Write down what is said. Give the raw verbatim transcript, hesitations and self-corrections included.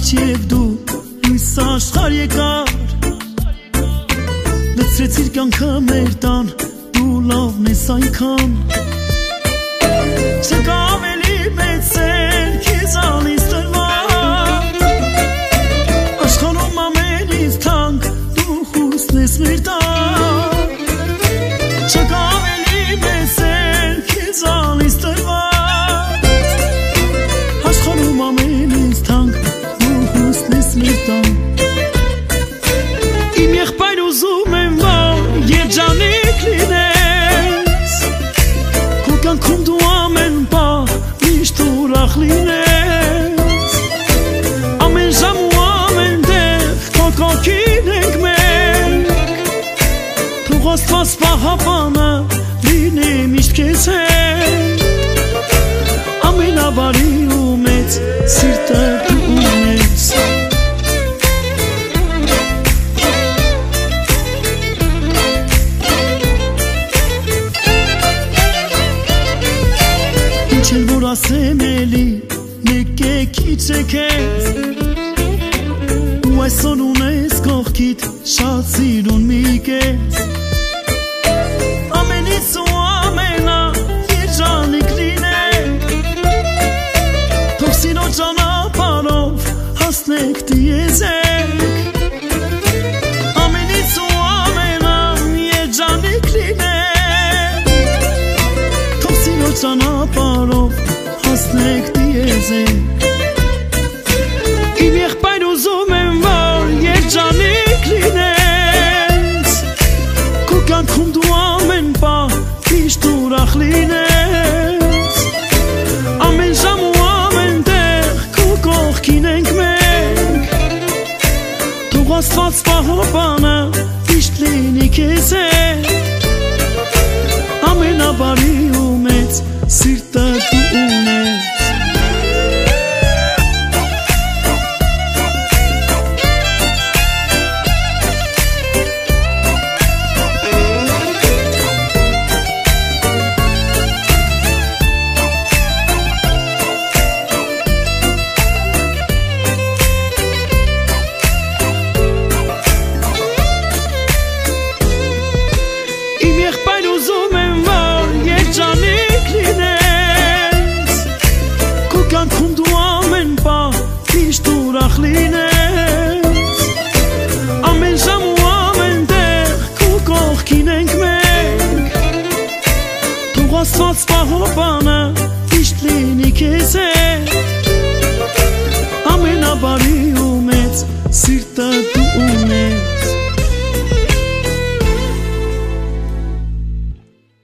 եւ դու լույս աշխարհ եկար լցրեցիր կյանքը մեր տան դու լավն ես այնքան չկա ավելի մեծ սեր քեզ անից տրված աշխարհում ամենից թանկ դու խուսն ես մեր տան չկա ավելի մեծ սեր քեզ անից տրված աշխարհում ամենից թանկ դու խուսն ես մեր տան իմ եղբայր ուզում եմ որ երջանիկ լինես քո կյանքում դու ամեն պահ միշտ ուրախ լինես ամեն ժամ ու ամեն տեղ քո կողքին ենք մենք թող Աստված պահապանը լինի միշտ քեզ հետ ամենաբարի ու մեծ սիրտը դու ունես Չել որ ասեմ էլի մեկ է քիչ է քեզ ու այսօր ունես կողքիդ շատ սիրուն մի կեզ ամենից ու ամենա երջանիկ լինեք թող սիրո ճանապարհով հասնեք դիեզեք ամենից ու ամենա երջանիկ լինեք թող սիրո ճանապարհով հասնեք դիեզեք իմ եղբայր ուզում եմ որ երջանիկ լինես քո կյանքում դու ամեն պահ միշտ ուրախ լինես ամեն ժամ ու ամեն տեղ քո կողքին ենք մենք թող Աստված պահապանը միշտ լինի քեզ հետ ամենաբարի ու մեծ սիրտը դու ունես Կյանքում դու ամեն պահ միշտ ուրախ լինես ամեն ժամ ու ամեն տեղ քո կողքին ենք մենք թող Աստված պահապանը միշտ լինի քեզ հետ ամենաբարի ու մեծ սիրտը